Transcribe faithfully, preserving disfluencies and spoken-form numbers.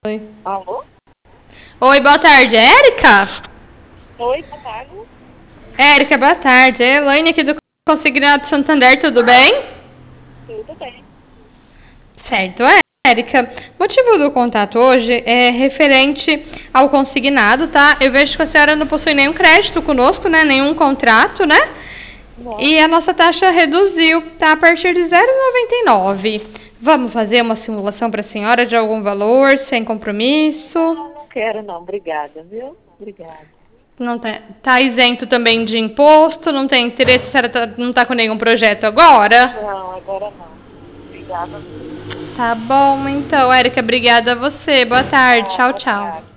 Alô? Oi, boa tarde, é Érica? Oi, boa tarde. Érica, boa tarde. É Elaine aqui do Consignado Santander, tudo bem? Tudo bem. Certo, é. Érica, o motivo do contato hoje é referente ao consignado, tá? Eu vejo que a senhora não possui nenhum crédito conosco, né? Nenhum contrato, né? Não, E a nossa taxa reduziu, tá? A partir de zero vírgula noventa e nove. Vamos fazer uma simulação para a senhora de algum valor, sem compromisso? não quero não, obrigada, viu? Obrigada. Não tá, tá isento também de imposto, não tem interesse, a senhora tá, não tá com nenhum projeto agora? Não, agora não. Obrigada. Tá bom, então, Érica, obrigada a você. Boa tarde. Tá, Tchau, boa tchau. tarde.